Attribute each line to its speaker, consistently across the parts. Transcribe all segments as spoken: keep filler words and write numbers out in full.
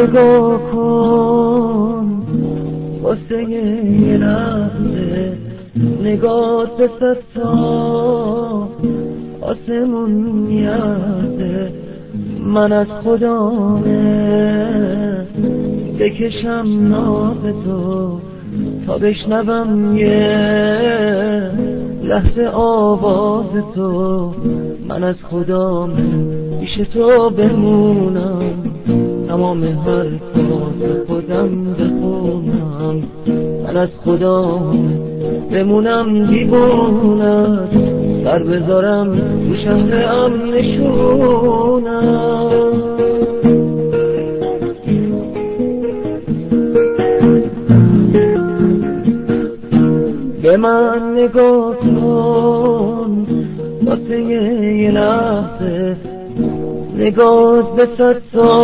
Speaker 1: نگاه کن واسه یه لحظه، نگاه به ستا آسمون میارده. من از خدامه بکشم ناز تو تا بشنوم یه لحظه آواز تو. من از خدامه پیش تو بمونم، تمام حرفات خودم بخونم. من از خدامه بمونم دیوونم، سر بذارم تو شهر امنشونم. به من نگاه کن واسه یه لحظه، نگاه به ستا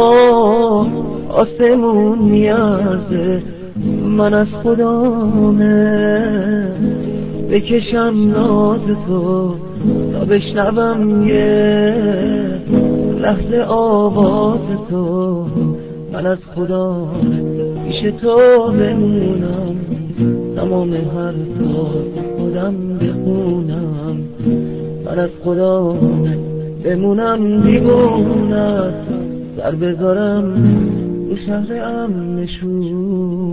Speaker 1: آسمون میارزه. من از خدامه بکشم ناز تو تا بشنوم یه لحظه آواز تو. من از خدامه پیش تو بمونم، تمام حرفات خودم بخونم. من از خدامه بمونم دیوونم، سر بذارم تو شهر امنشون.